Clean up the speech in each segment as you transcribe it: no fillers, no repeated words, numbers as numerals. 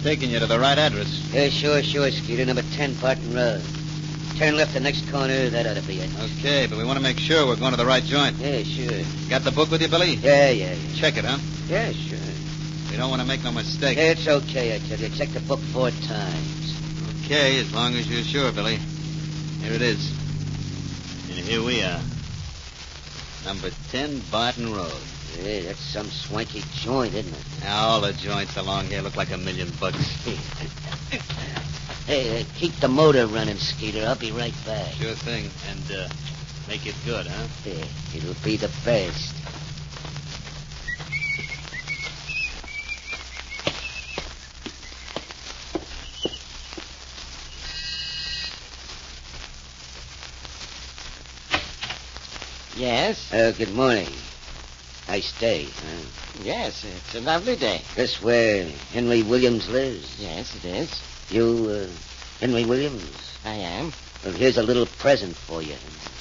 taking you to the right address. Yeah, sure, Skeeter. Number 10, Barton Road. Turn left the next corner. That ought to be it. Okay, but we want to make sure we're going to the right joint. Yeah, sure. Got the book with you, Billy? Yeah. Check it, huh? Yeah, sure. We don't want to make no mistake. It's okay, I tell you. Check the book 4 times. Okay, as long as you're sure, Billy. Here it is. And here we are. Number 10, Barton Road. Yeah, that's some swanky joint, isn't it? Now, all the joints along here look like $1 million. Hey, keep the motor running, Skeeter. I'll be right back. Sure thing. And make it good, huh? Yeah, it'll be the best. Yes? Good morning. Nice day, huh? Yes, it's a lovely day. This where Henry Williams lives? Yes, it is. You, Henry Williams? I am. Well, here's a little present for you.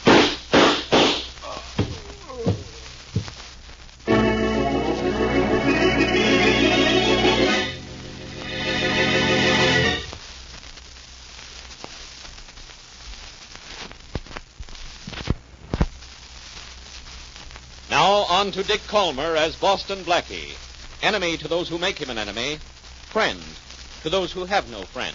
Now on to Dick Calmer as Boston Blackie. Enemy to those who make him an enemy. Friend to those who have no friend.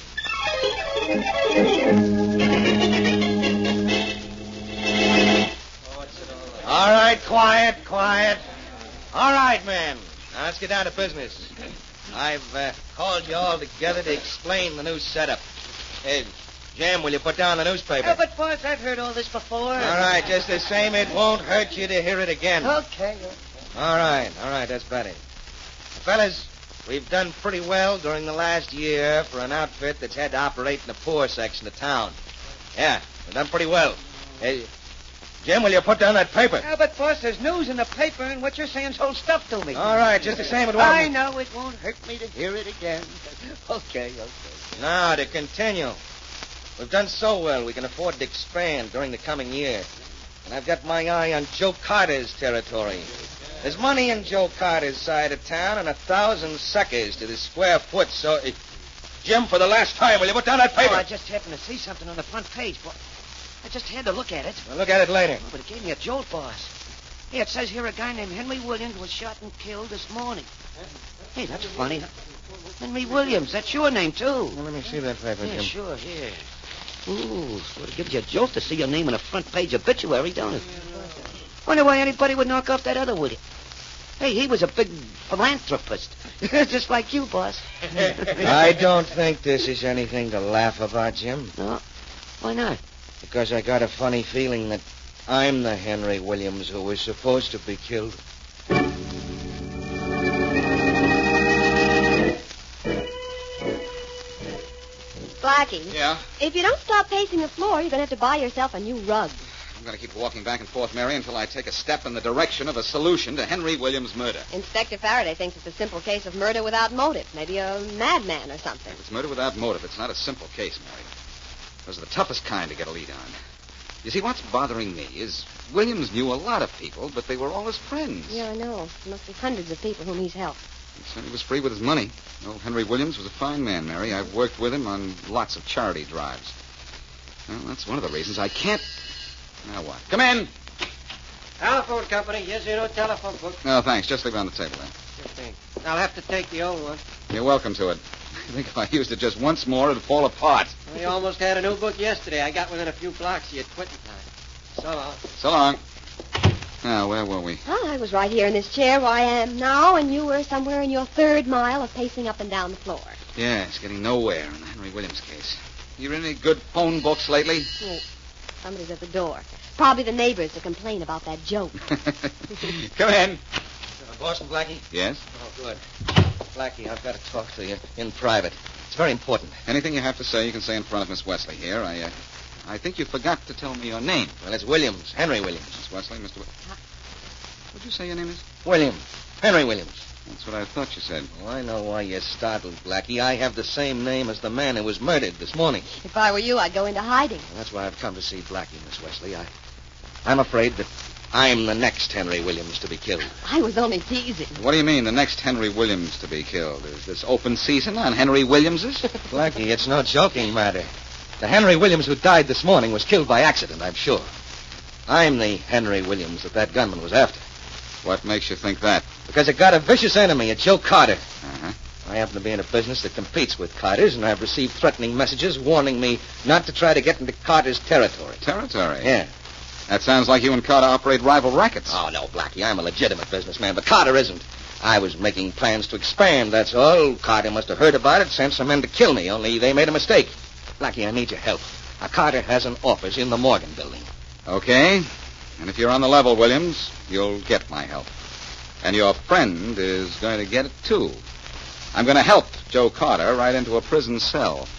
All right, quiet. All right, men. Now let's get down to business. I've called you all together to explain the new setup. Hey, Jim, will you put down the newspaper? Oh, but, boss, I've heard all this before. All right, just the same, it won't hurt you to hear it again. Okay. All right, that's better. Fellas, we've done pretty well during the last year for an outfit that's had to operate in the poor section of town. Yeah, we've done pretty well. Hey, Jim, will you put down that paper? Oh, but, boss, there's news in the paper, and what you're saying's whole stuff to me. All right, just the same, it won't... I know it won't hurt me to hear it again. Okay. Now, to continue. We've done so well, we can afford to expand during the coming year. And I've got my eye on Joe Carter's territory. There's money in Joe Carter's side of town and 1,000 suckers to the square foot, so... Jim, for the last time, will you put down that paper? Oh, I just happened to see something on the front page, boy. I just had to look at it. We'll look at it later. Oh, but it gave me a jolt, boss. Hey, it says here a guy named Henry Williams was shot and killed this morning. Hey, that's funny. Henry Williams, that's your name, too. Well, let me see that paper, Yeah, Jim. sure, here. Ooh, sort of gives you a jolt to see your name on a front-page obituary, don't it? Wonder why anybody would knock off that other Woody. Hey, he was a big philanthropist. Just like you, boss. I don't think this is anything to laugh about, Jim. No? Why not? Because I got a funny feeling that I'm the Henry Williams who was supposed to be killed. Blackie. Yeah? If you don't stop pacing the floor, you're going to have to buy yourself a new rug. I'm going to keep walking back and forth, Mary, until I take a step in the direction of a solution to Henry Williams' murder. Inspector Faraday thinks it's a simple case of murder without motive. Maybe a madman or something. It's murder without motive. It's not a simple case, Mary. Those are the toughest kind to get a lead on. You see, what's bothering me is Williams knew a lot of people, but they were all his friends. Yeah, I know. There must be hundreds of people whom he's helped. He said he was free with his money. Old Henry Williams was a fine man, Mary. I've worked with him on lots of charity drives. Well, that's one of the reasons I can't... Now what? Come in! Telephone company. Here's your new telephone book. No, thanks. Just leave it on the table there. Sure thing. I'll have to take the old one. You're welcome to it. I think if I used it just once more, it'd fall apart. We almost had a new book yesterday. I got within a few blocks. You had quitting time. So long. So long. Now, where were we? Oh, I was right here in this chair where I am now, and you were somewhere in your third mile of pacing up and down the floor. Yes, getting nowhere in the Henry Williams case. You read any good phone books lately? Oh, somebody's at the door. Probably the neighbors to complain about that joke. Come in. Boston, Blackie? Yes? Oh, good. Blackie, I've got to talk to you in private. It's very important. Anything you have to say, you can say in front of Miss Wesley here. I think you forgot to tell me your name. Well, it's Williams. Henry Williams. Miss Wesley, Mr. What'd you say your name is? Williams. Henry Williams. That's what I thought you said. Oh, I know why you're startled, Blackie. I have the same name as the man who was murdered this morning. If I were you, I'd go into hiding. Well, that's why I've come to see Blackie, Miss Wesley. I'm afraid that I'm the next Henry Williams to be killed. I was only teasing. What do you mean, the next Henry Williams to be killed? Is this open season on Henry Williamses? Blackie, it's no joking matter. The Henry Williams who died this morning was killed by accident, I'm sure. I'm the Henry Williams that gunman was after. What makes you think that? Because I got a vicious enemy, a Joe Carter. Uh-huh. I happen to be in a business that competes with Carter's, and I've received threatening messages warning me not to try to get into Carter's territory. Territory? Yeah. That sounds like you and Carter operate rival rackets. Oh, no, Blackie, I'm a legitimate businessman, but Carter isn't. I was making plans to expand, that's all. Carter must have heard about it, sent some men to kill me, only they made a mistake. Blackie, I need your help. Carter has an office in the Morgan building. Okay. And if you're on the level, Williams, you'll get my help. And your friend is going to get it, too. I'm going to help Joe Carter right into a prison cell.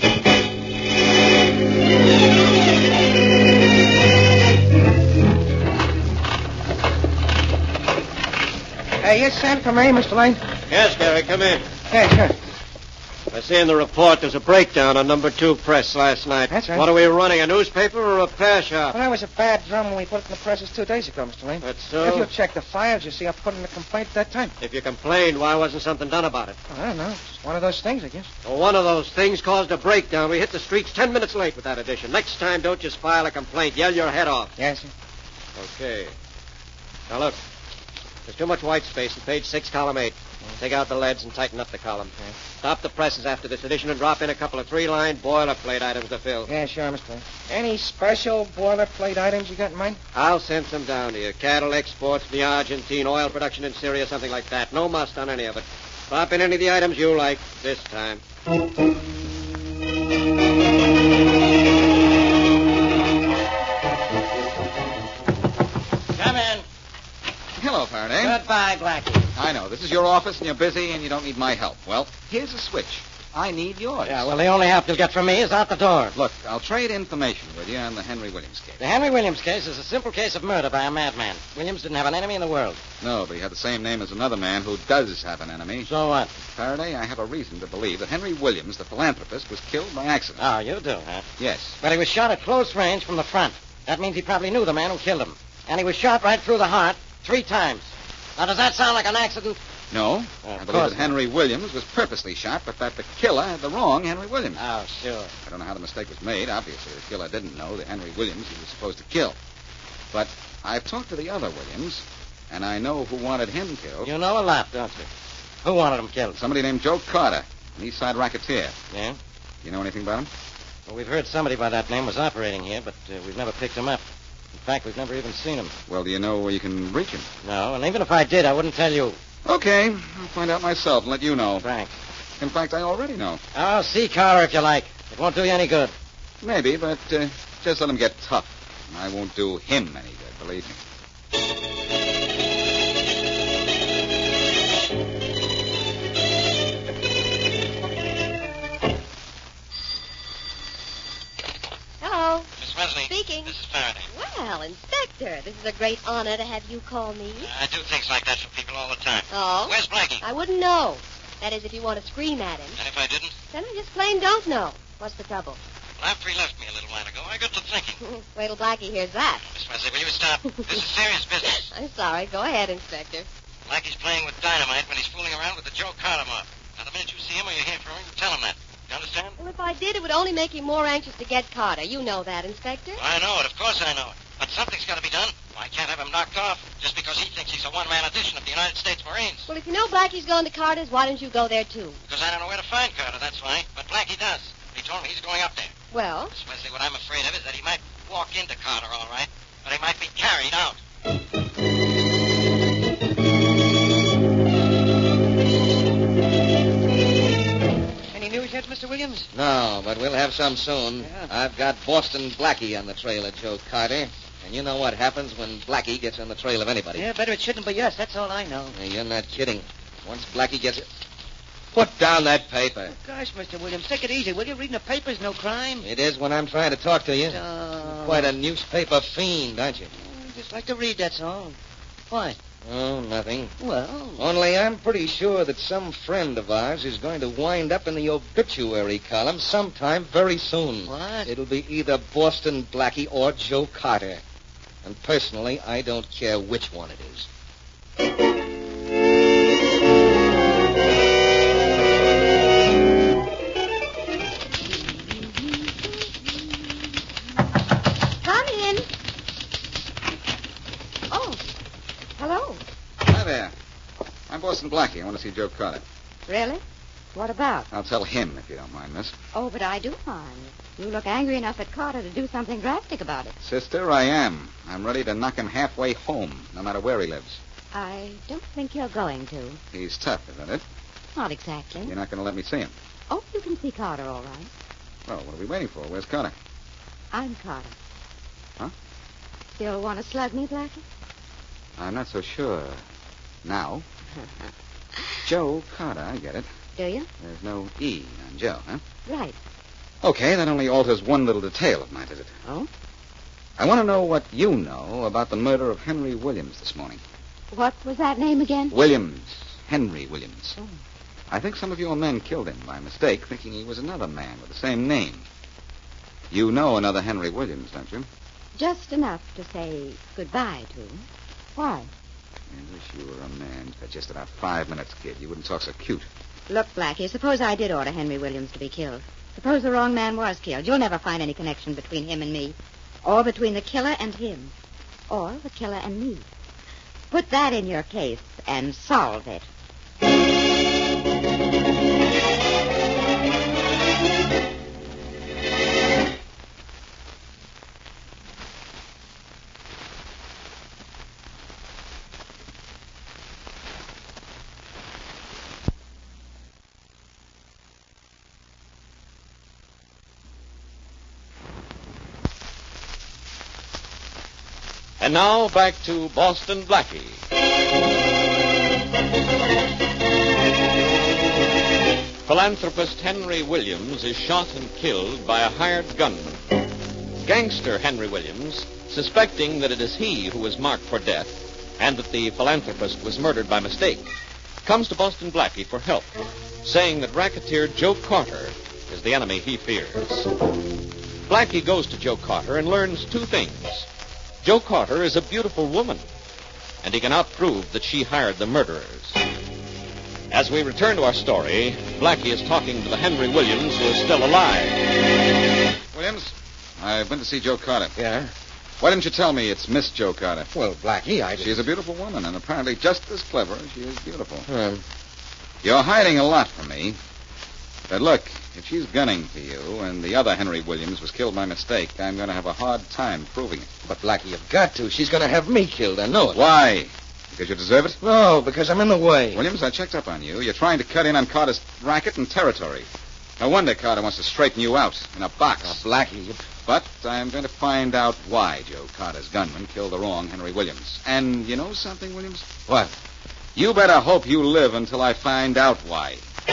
Hey, you sent for me, Mr. Lane? Yes, Gary, come in. Yeah, sure. I see in the report there's a breakdown on number 2 press last night. That's right. What are we running, a newspaper or a repair shop? Well, that was a bad drum when we put it in the presses 2 days ago, Mr. Lane. That's so? If you check the files, you see I put in a complaint at that time. If you complained, why wasn't something done about it? I don't know. It's one of those things, I guess. Well, one of those things caused a breakdown. We hit the streets 10 minutes late with that edition. Next time, don't just file a complaint. Yell your head off. Yes, sir. Okay. Now, look. There's too much white space in page 6, column 8. Take out the leads and tighten up the column. Okay. Stop the presses after this edition and drop in a couple of 3-line boilerplate items to fill. Yeah, sure, Mr. Lane. Any special boilerplate items you got in mind? I'll send some down to you. Cattle exports, the Argentine, oil production in Syria, something like that. No must on any of it. Drop in any of the items you like this time. Come in. Hello, Faraday. Goodbye, Blackie. I know. This is your office, and you're busy, and you don't need my help. Well, here's a switch. I need yours. Yeah, well, the only help you'll get from me is out the door. Look, I'll trade information with you on the Henry Williams case. The Henry Williams case is a simple case of murder by a madman. Williams didn't have an enemy in the world. No, but he had the same name as another man who does have an enemy. So what? Faraday, I have a reason to believe that Henry Williams, the philanthropist, was killed by accident. Oh, you do, huh? Yes. Well, he was shot at close range from the front. That means he probably knew the man who killed him. And he was shot right through the heart 3 times. Now, does that sound like an accident? No. I Of believe course that Henry Williams was purposely shot, but that the killer had the wrong Henry Williams. Oh, sure. I don't know how the mistake was made. Obviously, the killer didn't know the Henry Williams he was supposed to kill. But I've talked to the other Williams, and I know who wanted him killed. You know a lot, don't you? Who wanted him killed? Somebody named Joe Carter, an East Side racketeer. Yeah? You know anything about him? Well, we've heard somebody by that name was operating here, but we've never picked him up. In fact, we've never even seen him. Well, do you know where you can reach him? No, and even if I did, I wouldn't tell you. Okay, I'll find out myself and let you know. Thanks. In fact, I already know. Oh, see Carter if you like. It won't do you any good. Maybe, but just let him get tough. I won't do him any good, believe me. Hello. Miss Wesley. Speaking. This is Faraday. Well, Inspector, this is a great honor to have you call me. I do things like that for people all the time. Oh? Where's Blackie? I wouldn't know. That is, if you want to scream at him. And if I didn't? Then I just plain don't know. What's the trouble? Well, after he left me a little while ago, I got to thinking. Wait till Blackie hears that. Miss Wesley, will you stop? This is serious business. I'm sorry. Go ahead, Inspector. Blackie's playing with dynamite when he's fooling around with the Joe Carter mob. Now, the minute you see him or you hear from him, you tell him that. You understand? Well, if I did, it would only make you more anxious to get Carter. You know that, Inspector. Well, I know it. Of course I know it. But something's got to be done. I can't have him knocked off just because he thinks he's a one-man edition of the United States Marines. Well, if you know Blackie's going to Carter's, why don't you go there, too? Because I don't know where to find Carter, that's why. But Blackie does. He told me he's going up there. Well? Miss Wesley, what I'm afraid of is that he might walk into Carter, all right, but he might be carried out. Any news yet, Mr. Williams? No, but we'll have some soon. Yeah. I've got Boston Blackie on the trail of Joe Carter. And you know what happens when Blackie gets on the trail of anybody. Yeah, better it shouldn't be us. That's all I know. Hey, you're not kidding. Once Blackie gets it... Put down that paper. Oh, gosh, Mr. Williams, take it easy, will you? Reading the paper's no crime. It is when I'm trying to talk to you. Oh. Quite a newspaper fiend, aren't you? Just like to read, that's all. Why? Oh, nothing. Well, Only I'm pretty sure that some friend of ours is going to wind up in the obituary column sometime very soon. What? It'll be either Boston Blackie or Joe Carter. And personally, I don't care which one it is. Come in. Oh, hello. Hi there. I'm Boston Blackie. I want to see Joe Carter. Really? What about? I'll tell him if you don't mind, miss. Oh, but I do mind. You look angry enough at Carter to do something drastic about it. Sister, I am. I'm ready to knock him halfway home, no matter where he lives. I don't think you're going to. He's tough, isn't it? Not exactly. You're not going to let me see him. Oh, you can see Carter all right. Well, what are we waiting for? Where's Carter? I'm Carter. Huh? Still want to slug me, Blackie? I'm not so sure. Now. Joe Carter, I get it. Do you? There's no E on Joe, huh? Right. Okay, that only alters one little detail of my visit. Oh? I want to know what you know about the murder of Henry Williams this morning. What was that name again? Williams. Henry Williams. Oh. I think some of your men killed him by mistake, thinking he was another man with the same name. You know another Henry Williams, don't you? Just enough to say goodbye to. Why? I wish you were a man for just about 5 minutes, kid. You wouldn't talk so cute. Look, Blackie, suppose I did order Henry Williams to be killed. Suppose the wrong man was killed. You'll never find any connection between him and me. Or between the killer and him. Or the killer and me. Put that in your case and solve it. And now back to Boston Blackie. Philanthropist Henry Williams is shot and killed by a hired gunman. Gangster Henry Williams, suspecting that it is he who is marked for death and that the philanthropist was murdered by mistake, comes to Boston Blackie for help, saying that racketeer Joe Carter is the enemy he fears. Blackie goes to Joe Carter and learns two things. Joe Carter is a beautiful woman, and he cannot prove that she hired the murderers. As we return to our story, Blackie is talking to the Henry Williams who is still alive. Williams, I've been to see Joe Carter. Yeah? Why didn't you tell me it's Miss Joe Carter? Well, Blackie, I... She's a beautiful woman, and apparently just as clever as she is beautiful. You're hiding a lot from me. But look, if she's gunning for you and the other Henry Williams was killed by mistake, I'm going to have a hard time proving it. But, Blackie, you've got to. She's going to have me killed. I know it. Why? Because you deserve it? No, because I'm in the way. Williams, I checked up on you. You're trying to cut in on Carter's racket and territory. No wonder Carter wants to straighten you out in a box. Oh, Blackie, you... But I'm going to find out why Joe Carter's gunman killed the wrong Henry Williams. And you know something, Williams? What? You better hope you live until I find out why.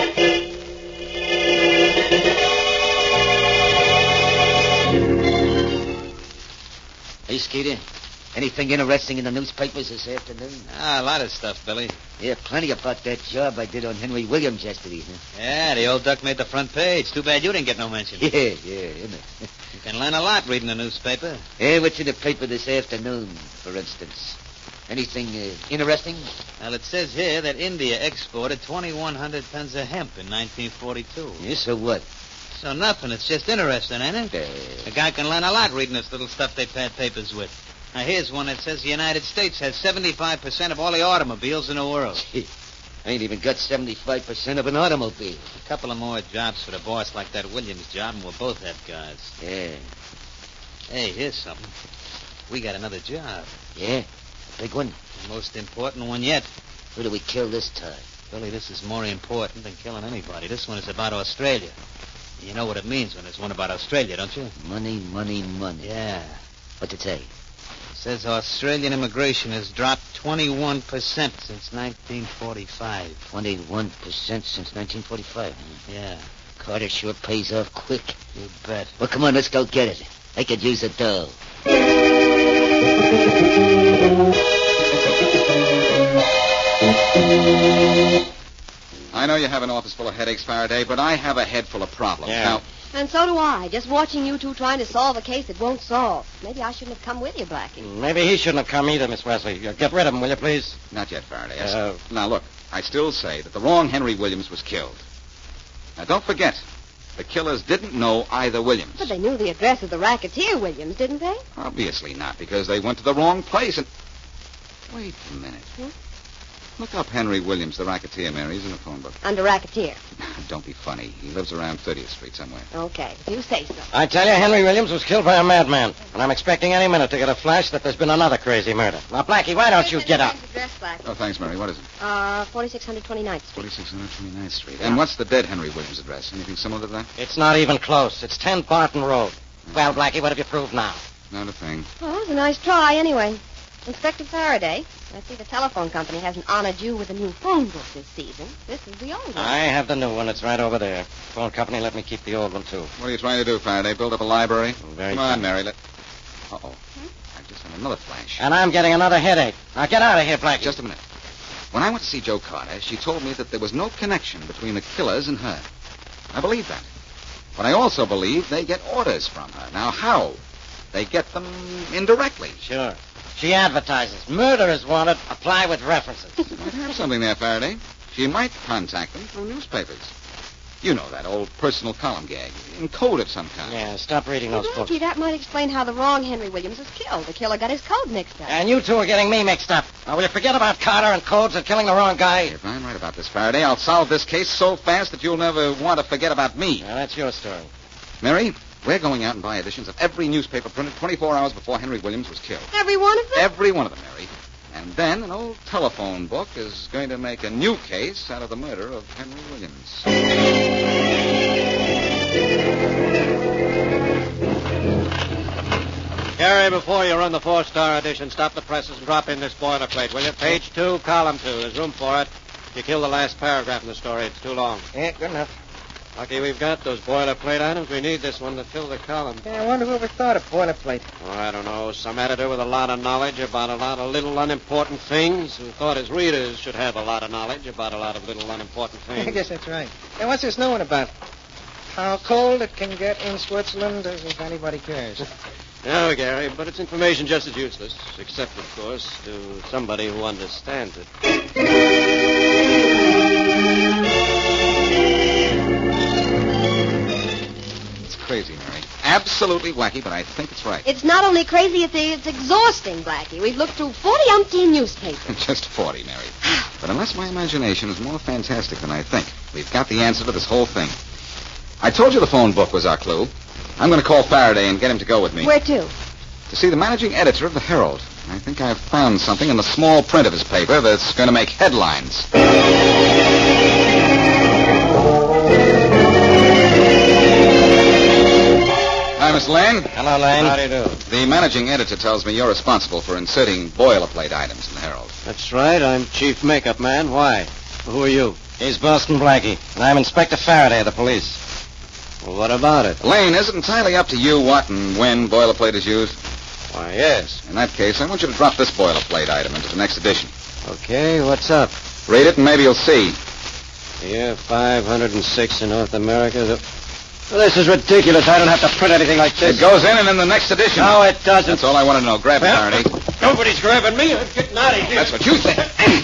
Hey, Skeeter. Anything interesting in the newspapers this afternoon? A lot of stuff, Billy. Yeah, plenty about that job I did on Henry Williams yesterday, huh? Yeah, the old duck made the front page. Too bad you didn't get no mention. Yeah, isn't it? You can learn a lot reading the newspaper. Hey, what's in the paper this afternoon, for instance? Anything interesting? Well, it says here that India exported 2,100 tons of hemp in 1942. Yeah, so what? So nothing. It's just interesting, ain't it? A guy can learn a lot reading this little stuff they pad papers with. Now, here's one that says the United States has 75% of all the automobiles in the world. I ain't even got 75% of an automobile. A couple of more jobs for the boss like that Williams job, and we'll both have cars. Yeah. Hey, here's something. We got another job. Yeah? A big one? The most important one yet. Who do we kill this time? Billy, this is more important than killing anybody. This one is about Australia. You know what it means when there's one about Australia, don't you? Money, money, money. Yeah. What's it say? It says Australian immigration has dropped 21% since 1945. 21% since 1945. Huh? Yeah. Carter sure pays off quick. You bet. Well, come on, let's go get it. I could use the dough. I know you have an office full of headaches, Faraday, but I have a head full of problems. Yeah. Now, And so do I. Just watching you two trying to solve a case that won't solve. Maybe I shouldn't have come with you, Blackie. Maybe he shouldn't have come either, Miss Wesley. Get rid of him, will you, please? Not yet, Faraday. Now, look, I still say that the wrong Henry Williams was killed. Now, don't forget, the killers didn't know either Williams. But they knew the address of the racketeer Williams, didn't they? Obviously not, because they went to the wrong place and... Wait a minute. Look up Henry Williams, the racketeer, Mary. He's in the phone book. Under racketeer. Don't be funny. He lives around 30th Street somewhere. Okay, if you say so. I tell you, Henry Williams was killed by a madman. And I'm expecting any minute to get a flash that there's been another crazy murder. Now, Blackie, why don't you get up? Address, Blackie. Oh, thanks, Mary. What is it? 4629th Street. 4629th Street. And what's the dead Henry Williams address? Anything similar to that? It's not even close. It's 10 Barton Road. Well, Blackie, what have you proved now? Not a thing. Well, it was a nice try, anyway. Inspector Faraday, I see the telephone company hasn't honored you with a new phone book this season. This is the old one. I have the new one. It's right over there. Phone company let me keep the old one, too. What are you trying to do, Faraday? Build up a library? Very Come on, fine. Mary. Uh-oh. I just had another flash. And I'm getting another headache. Now, get out of here, Blackie. Just a minute. When I went to see Joe Carter, she told me that there was no connection between the killers and her. I believe that. But I also believe they get orders from her. Now, how? They get them indirectly. Sure. She advertises. Murder is wanted. Apply with references. You might have something there, Faraday. She might contact them through newspapers. You know that old personal column gag. In code of some kind. Yeah, stop reading those books. Blackie, that might explain how the wrong Henry Williams was killed. The killer got his code mixed up. And you two are getting me mixed up. Now, will you forget about Carter and codes and killing the wrong guy? If I'm right about this, Faraday, I'll solve this case so fast that you'll never want to forget about me. Now, that's your story. Mary, we're going out and buy editions of every newspaper printed 24 hours before Henry Williams was killed. Every one of them? Every one of them, Mary. And then an old telephone book is going to make a new case out of the murder of Henry Williams. Gary, before you run the 4-star edition, stop the presses and drop in this boilerplate, will you? Page 2, column 2. There's room for it. You kill the last paragraph in the story. It's too long. Yeah, good enough. Lucky we've got those boilerplate items. We need this one to fill the column. Yeah, I wonder whoever thought of boilerplate. Oh, I don't know. Some editor with a lot of knowledge about a lot of little unimportant things who thought his readers should have a lot of knowledge about a lot of little unimportant things. I guess that's right. Now, what's this new one about? How cold it can get in Switzerland, as if anybody cares. No, Gary, but it's information just as useless, except, of course, to somebody who understands it. It's crazy, Mary. Absolutely wacky, but I think it's right. It's not only crazy, it's exhausting, Blackie. We've looked through 40-umpteen newspapers. Just 40, Mary. But unless my imagination is more fantastic than I think, we've got the answer to this whole thing. I told you the phone book was our clue. I'm going to call Faraday and get him to go with me. Where to? To see the managing editor of the Herald. I think I've found something in the small print of his paper that's going to make headlines. Hi, Miss Lane. Hello, Lane. How do you do? The managing editor tells me you're responsible for inserting boilerplate items in the Herald. That's right. I'm chief makeup man. Why? Who are you? He's Boston Blackie, and I'm Inspector Faraday of the police. Well, what about it? Lane, is it entirely up to you what and when boilerplate is used? Why, yes. In that case, I want you to drop this boilerplate item into the next edition. Okay, what's up? Read it and maybe you'll see. Year 506 in North America. Well, this is ridiculous. I don't have to print anything like this. It goes in and in the next edition. No, it doesn't. That's all I want to know. Grab it, Faraday. Nobody's grabbing me. I'm getting out of here. That's what you think.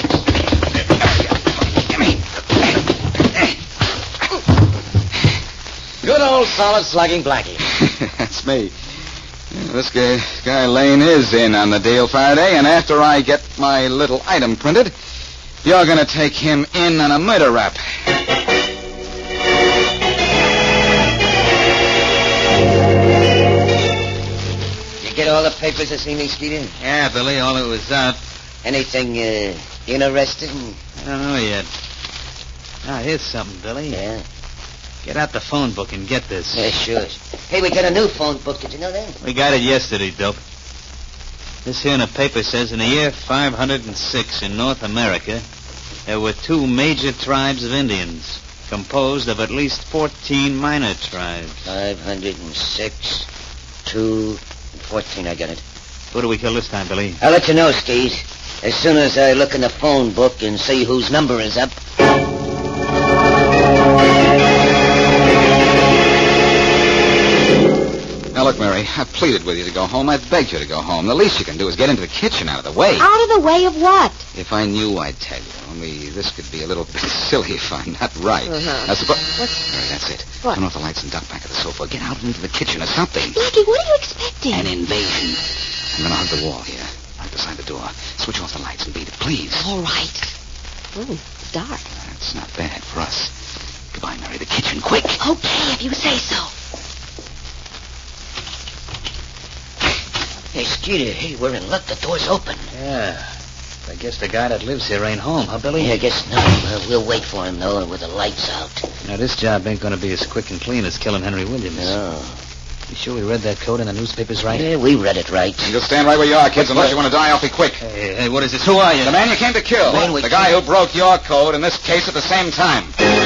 Good old solid slugging Blackie. That's me. Yeah, this guy Lane is in on the deal, Faraday, and after I get my little item printed, you're going to take him in on a murder rap. You get all the papers this evening, Skeeter? Yeah, Billy, all it was out. Anything interesting? I don't know yet. Ah, here's something, Billy. Yeah? Get out the phone book and get this. Yeah, sure. Hey, we got a new phone book. Did you know that? We got it yesterday, Dope. This here in the paper says in the year 506 in North America, there were 2 major tribes of Indians, composed of at least 14 minor tribes. 506, 2, 14. I got it. Who do we kill this time, Billy? I'll let you know, Steve. As soon as I look in the phone book and see whose number is up. Look, Mary, I've pleaded with you to go home. I've begged you to go home. The least you can do is get into the kitchen out of the way. Out of the way of what? If I knew, I'd tell you. Only this could be a little bit silly if I'm not right. I suppose... Mary, that's it. What? Turn off the lights and duck back of the sofa. Get out into the kitchen or something. Blackie, what are you expecting? An invasion. I'm going to hug the wall here, right beside the door. Switch off the lights and beat it, please. All right. Oh, it's dark. That's not bad for us. Goodbye, Mary. The kitchen, quick. Okay, if you say so. Hey, Skeeter, hey, we're in luck. The door's open. Yeah. I guess the guy that lives here ain't home, huh, Billy? Yeah, I guess not. We'll wait for him, though, with the lights out. Now, this job ain't going to be as quick and clean as killing Henry Williams. No. You sure we read that code in the newspapers right? Yeah, we read it right. You just stand right where you are, kids, unless you want to die awfully quick. Hey, what is this? Who are you? The man you came to kill. The guy who broke your code in this case at the same time.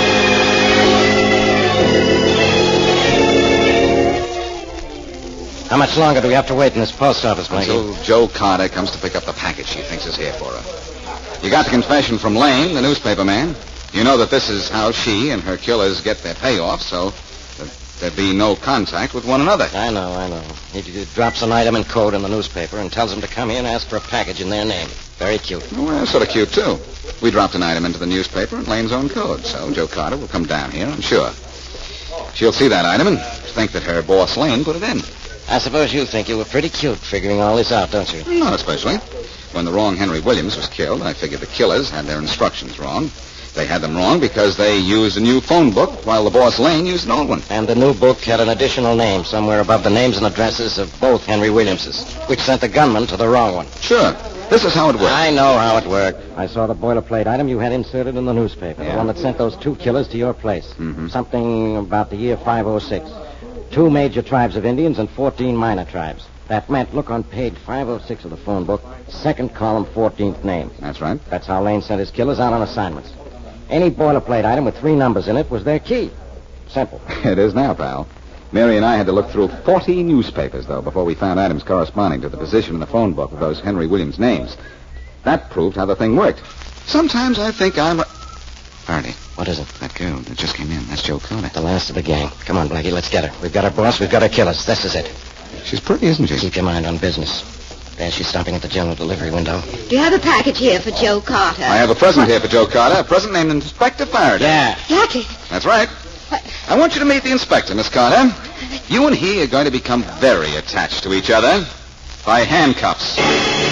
How much longer do we have to wait in this post office, Blackie? Until Joe Carter comes to pick up the package she thinks is here for her. You got the confession from Lane, the newspaper man. You know that this is how she and her killers get their payoff, so there'd be no contact with one another. I know. He drops an item and code in the newspaper and tells them to come here and ask for a package in their name. Very cute. Well, sort of cute, too. We dropped an item into the newspaper in Lane's own code, so Joe Carter will come down here, I'm sure. She'll see that item and think that her boss Lane put it in. I suppose you think you were pretty cute figuring all this out, don't you? Not especially. When the wrong Henry Williams was killed, I figured the killers had their instructions wrong. They had them wrong because they used a new phone book while the boss Lane used an old one. And the new book had an additional name somewhere above the names and addresses of both Henry Williamses, which sent the gunman to the wrong one. Sure. This is how it worked. I know how it worked. I saw the boilerplate item you had inserted in the newspaper, Yeah. the one that sent those two killers to your place. Mm-hmm. Something about the year 506. 2 major tribes of Indians and 14 minor tribes. That meant, look on page 506 of the phone book, second column, 14th name. That's right. That's how Lane sent his killers out on assignments. Any boilerplate item with 3 numbers in it was their key. Simple. It is now, pal. Mary and I had to look through 40 newspapers, though, before we found items corresponding to the position in the phone book of those Henry Williams names. That proved how the thing worked. Sometimes I think I'm... Faraday. What is it? That girl that just came in. That's Joe Carter. The last of the gang. Come on, Blackie, let's get her. We've got our boss, we've got our killers. This is it. She's pretty, isn't she? Keep your mind on business. There she's stopping at the general delivery window. Do you have a package here for Joe Carter? I have a present here for Joe Carter. A present named Inspector Faraday. Yeah. Blackie. That's right. What? I want you to meet the inspector, Miss Carter. You and he are going to become very attached to each other by handcuffs.